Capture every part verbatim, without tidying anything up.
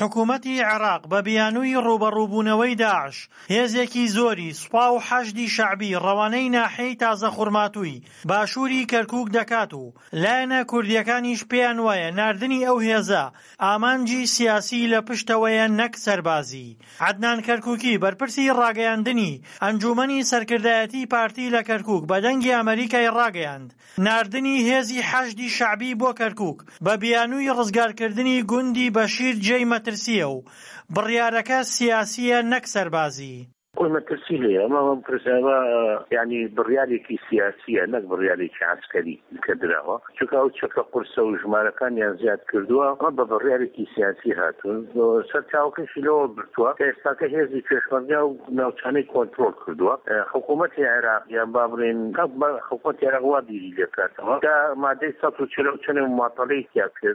حکوومەتی عێراق بە بیانووی ڕوبەڕووبوونەوەی داعش هێزێکی زۆری سوپا و حەشدی شەعبی ڕەوانەی ناحیەی تازە خوڕماتووی باشووری کەرکووک دەکات و لایەنە کوردیەکانیش پێیان وایە ناردنی ئەو هێزە ئامانجی سیاسی لە پشتەوەیە نەک سەربازی. عەدنان کەرکووکی بەرپرسی ڕاگەیاندنی ئەنجومەنی سەرکردایەتی پارتی لە کەرکووک بە دەنگی ئەمریکای ڕاگەیاند ناردنی هێزی حەشدی شەعبی بۆ کەرکووک بە بیانووی ڕزگارکردنی گوندی بەشیر جێی مەترسیە و بڕیارەکە سیاسیە نەک سەربازی. مەترسی لێ ئەمە پرسیارە یعنی بڕیارێکی سیاسیە نەک بڕیارێکی عەسکەری کە دراوە چونکە ئەو چەکە قورسە و ژمارەکانیان زیاد کردووە ئەمە بە بڕیارێکی سیاسی هاتوون سەر چاوکەشی لەوە برتووە کە ئێستاکە هێزی پێشمەرگا و ناوچانەی کۆنترۆل کردووە. حکوومەتی عێراق یان با بڵێن حکوومەتی عێراق وا بیری لێکاتەوە کە مادەی سەد و چل و چەند مماطەلەی تیا کرد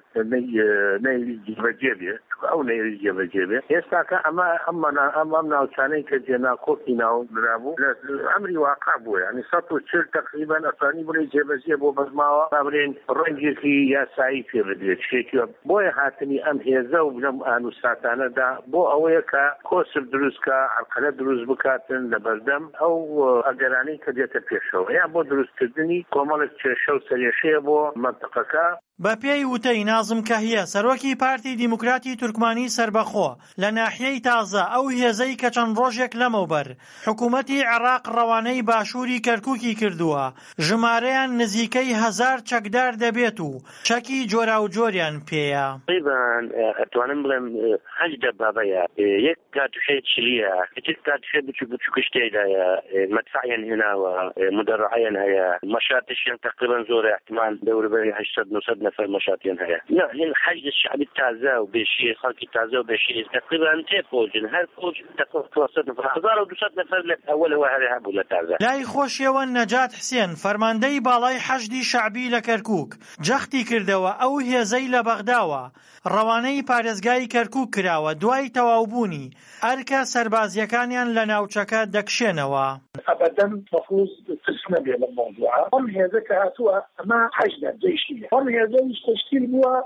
نەیلی جێبەجێ بێ ئەو نەیلی جێبەجێ بێ ئێستاکە ئەمە ئەمە ناوچانەی کە جێنا کۆکی ناو درابوو لە ئەمری واقع بووە ینی سەد و چل تقریبا ئەسانی بڵێ جێبەجێ بۆ بەزماوە با بڵێن ڕەنگێکی یاسایی پێ بدرێت شتێکی بۆیە هاتنی ئەم هێزە و لەم ئانوساتانەدا بۆ ئەوەیە کە کۆسر دروستکە عەرقەلە دروست بکاتن لە بەردەم ئەو ئەگەرانەی کە دێتە پێشەوە یان بۆ دروستکردنی کۆمەڵێک کێشە و سەرێشەیە بۆ مەنتەقەکە. بە پێی وتەی نازم کەهیە سەرۆکی پارتی دیموکراتی تورکمانی سربەخۆ لە ناحیەی تازە ئەو هێزەی کە چەند ڕۆژێک لەمەوبەر حکوومەتی عێراق ڕەوانەی باشووری کەرکووکی کردووە ژمارەیان نزیکەی هەزار چەکدار دەبێت و چەکی جۆرا و جۆریان پێیە. تقریبان ئەتوانم بڵێم هەج دەبابەیە یەک کاتوشەی چلیە هیچ کاتوشە بچوو بچووکە شتێدایە مەدفعیان هێناوە مدەڕعەیان هەیە مەشاتشیان تقریبا زۆرە احتمال دەوروبەری هەشتەد نۆسەد نفر مشاتين هيا لا يعني حشد الشعب التازه وبشير خلق التازه وبشير تقريبا انتهى فوج هر فوج تقريبا توسط نفر هزار ودوسط نفر اول هو هذا هبو لتازه لاي خوشيوە نەجات حسێن فەرماندەی باڵای حەشدی شەعبی لە کەرکووک جەختی کردەوە ئەو هێزەی لە بەغداوە ڕەوانەی پارێزگای کەرکووک کراوە دوای تەواوبوونی ئەرکە سەربازیەکانیان لە ناوچەکە دەکشێنەوە. أبدا مفروض تسمى بالموضوع هم هذا كهاتوا ما حشد جيشية هم هذا تشكيل بوا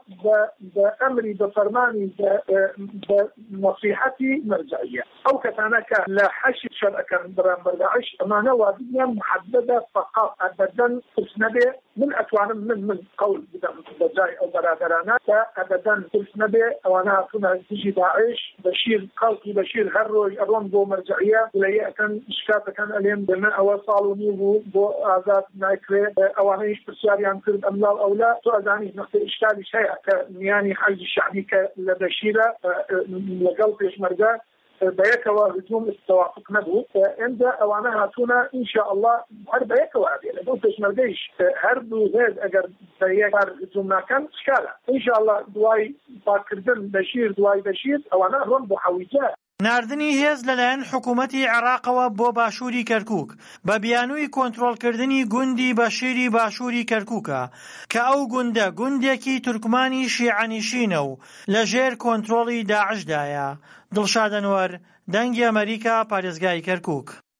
بأمر بفرماني بنصيحتي مرجعية أو كتانك لا حشد شركة برام بردعش أما نواديا محددة فقط أبدا تسمى من أتوان من من قول بجاي أو برادرانا أبدا تسمى وأنا كنا تجي داعش بشير قلقي بشير هروج أروم بو مرجعية ولا كان إشكال كان عليهم بما أول صالوني بو بو آزاد نايكري أوانيش برسياريان كرد أملال أو لا تو أزاني نقطة إشكالي شيء كنياني حاج الشعبي كلبشيرة لقلب إشمرجا بيكوا هجوم التوافق نبو عند أوانها تونا إن شاء الله هر بيكوا هذه لو تشمرجيش هربوا زاد أجر بيكوا هجوم كان إشكاله إن شاء الله دواي باكردن بشير دواي بشير أوانها هم بحويجات. ناردنی هێز لەلایەن حکوومەتی عێراقەوە بۆ باشووری کەرکووک بە بیانووی کۆنتڕۆڵکردنی گوندی بەشیری باشووری کەرکووکە کە ئەو گوندە گوندێکی تورکمانی شیعەنشینە و لەژێر کۆنتڕۆڵی داعشدایە. دڵشاد ئەنوەر، دەنگی ئەمریکا، پارێزگای کەرکووک.